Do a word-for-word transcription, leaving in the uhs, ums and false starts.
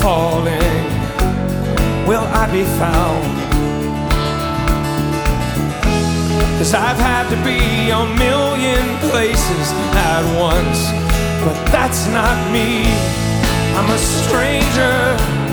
calling will I be found? 'Cause I've had to be a million places at once, but that's not me. I'm a stranger